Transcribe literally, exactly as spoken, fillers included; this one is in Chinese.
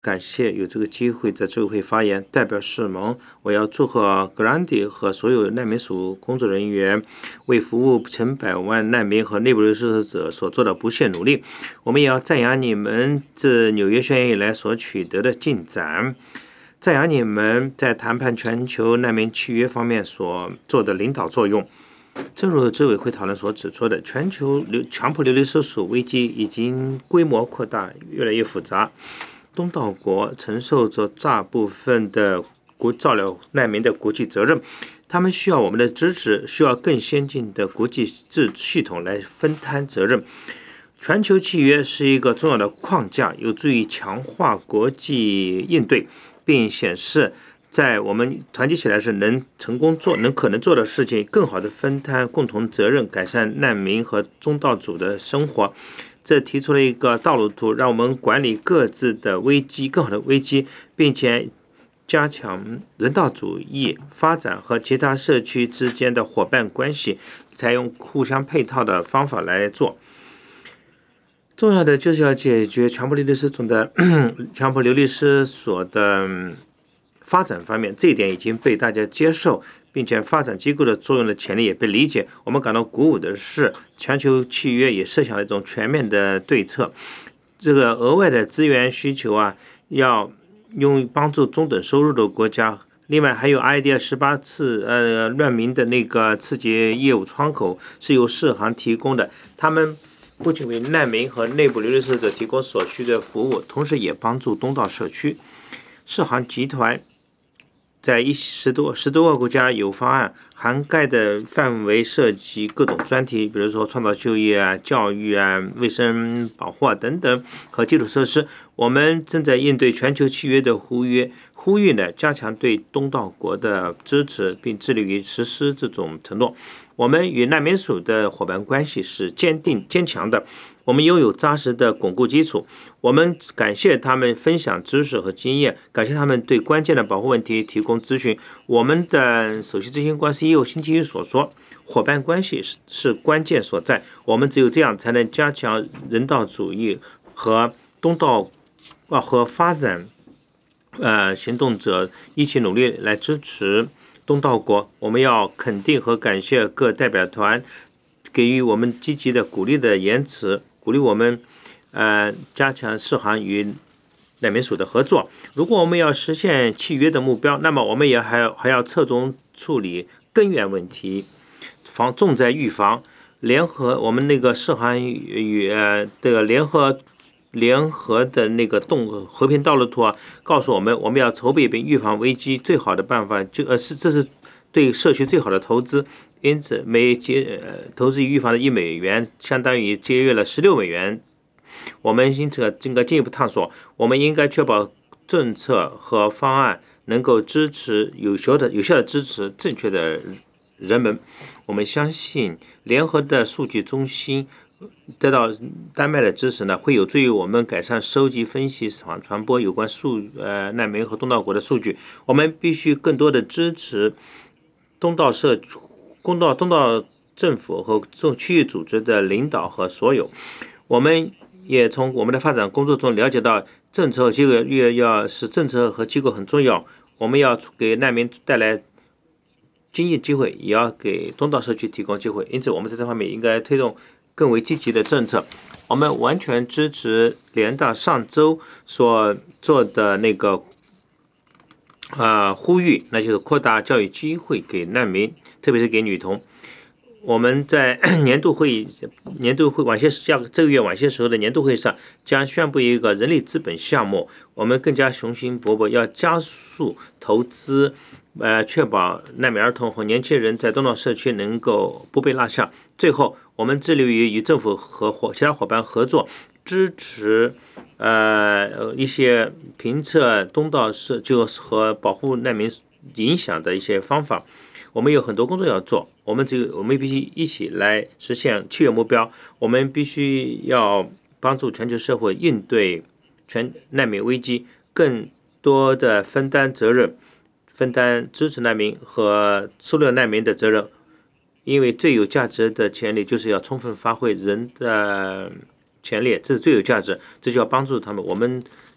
感谢有这个机会在这个会发言，代表世盟，我要祝贺格兰迪和所有难民署工作人员为服务成百万难民和内部流失者所做的不懈努力。我们也要赞扬你们自纽约宣言以来所取得的进展，赞扬你们在谈判全球难民契约方面所做的领导作用。正如执委会讨论所指出的，全球流强迫流离失所危机已经规模扩大，越来越复杂。东道国承受着大部分的国照料难民的国际责任，他们需要我们的支持，需要更先进的国际制系统来分摊责任。全球契约是一个重要的框架，有助于强化国际应对，并显示在我们团结起来时能成功做、能可能做的事情，更好的分摊共同责任，改善难民和中道主的生活。这提出了一个道路图，让我们管理各自的危机，更好的危机，并且加强人道主义发展和其他社区之间的伙伴关系，采用互相配套的方法来做。重要的就是要解决强迫流离失所的强迫流离失所的发展方面，这一点已经被大家接受，并且发展机构的作用的潜力也被理解。我们感到鼓舞的是，全球契约也设想了一种全面的对策。这个额外的资源需求啊，要用帮助中等收入的国家。另外还有 I D E A 十八次呃难民的那个次级业务窗口是由世行提供的，他们不仅为难民和内部流离失者提供所需的服务，同时也帮助东道社区。世行集团在一十多十多个国家有方案，涵盖的范围涉及各种专题，比如说创造就业啊、教育啊、卫生保护啊等等和基础设施。我们正在应对全球契约的呼吁，呼吁呢加强对东道国的支持，并致力于实施这种承诺。我们与难民署的伙伴关系是坚定坚强的，我们拥有扎实的巩固基础。我们感谢他们分享知识和经验，感谢他们对关键的保护问题提供咨询。我们的首席执行官 C E O 星期一所说，伙伴关系是是关键所在。我们只有这样才能加强人道主义和东道啊和发展呃行动者一起努力来支持东道国。我们要肯定和感谢各代表团给予我们积极的鼓励的言辞，鼓励我们呃加强世行与难民署的合作。如果我们要实现契约的目标，那么我们也还要还要侧重处理根源问题，防重在预防。联合我们那个世行与呃这个联合联合的那个动和平道路图啊，告诉我们，我们要筹备并预防危机，最好的办法就呃是这是对社区最好的投资。因此，每节呃投资与预防的一美元，相当于节约了十六美元。我们因此应该进一步探索，我们应该确保政策和方案能够支持有效的、有效的支持正确的人们。我们相信联合的数据中心得到丹麦的支持呢，会有助于我们改善收集、分析、传传播有关数呃难民和东道国的数据。我们必须更多的支持东道社、公道东道政府和这种区域组织的领导和所有。我们也从我们的发展工作中了解到，政策和机构越要使政策和机构很重要。我们要给难民带来经济机会，也要给东道社区提供机会。因此，我们在这方面应该推动更为积极的政策。我们完全支持联大上周所做的那个呃呼吁，那就是扩大教育机会给难民，特别是给女童。我们在年度会议、年度会晚些下这个月晚些时候的年度会上，将宣布一个人力资本项目。我们更加雄心勃勃，要加速投资，呃，确保难民儿童和年轻人在东道社区能够不被落下。最后，我们致力于与政府和伙其他伙伴合作，支持呃一些评测东道社就和保护难民影响的一些方法。我们有很多工作要做，我们只有我们必须一起来实现契约目标。我们必须要帮助全球社会应对全难民危机，更多的分担责任，分担支持难民和收留难民的责任。因为最有价值的潜力就是要充分发挥人的潜力，这是最有价值，这就要帮助他们。我们